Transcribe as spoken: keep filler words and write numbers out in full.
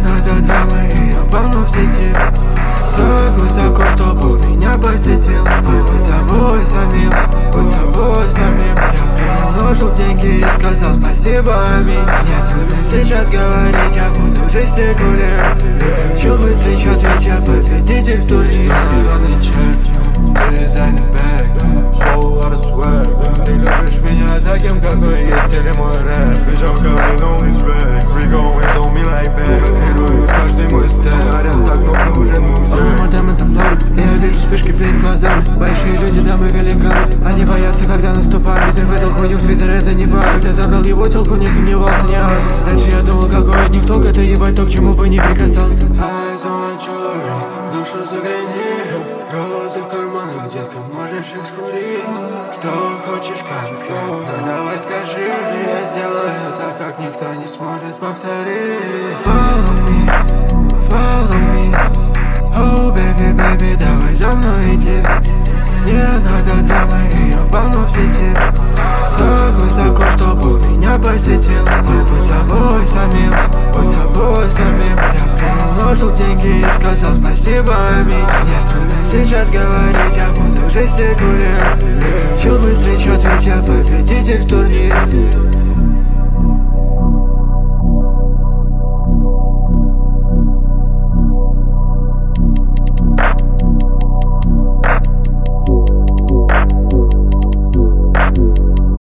надо драмы, и я полно в сети. Так высоко, что Бог меня посетил. И будь собой самим, будь собой самим. Я приумножил деньги и сказал спасибо, аминь. Мне трудно сейчас говорить, я буду жестикулировать. Выключил быстрый счет, ведь я победитель в турнире. Народный чек, ты дизайнер бэк, whole lot of swag. Ты любишь меня таким, какой есть, или мой рэп? Bitch, I'm counting on this rag. Freak always on me like bad. Копируют каждый мой стек. Говорят, так много нужен музей. Мадамы за Флорид, я вижу вспышки перед глазами. Большие люди, дамы, великаны. Они боятся, когда наступает. Ты выдал хуйню в твиттер, это не баг. Когда забрал его телку, не сомневался ни разу. Раньше я думал, какой от них толк, это ебать то, к чему бы не прикасался. Eyes on children, в душу загляни. Розы в карманах, детка, можешь их скурить. Что хочешь конкретно, давай скажи. Я сделаю так, как никто не сможет повторить. Follow me, follow me. Oh, baby, baby, давай за мной иди. Не надо драмы, и я полно в сети. Так высоко, что Бог меня посетил. И будь собой самим, будь собой самим. Я приумножил деньги и сказал спасибо, аминь. Мне трудно сейчас говорить, я буду жестикулировать. Выключил быстрый счет, ведь я победитель в турнире.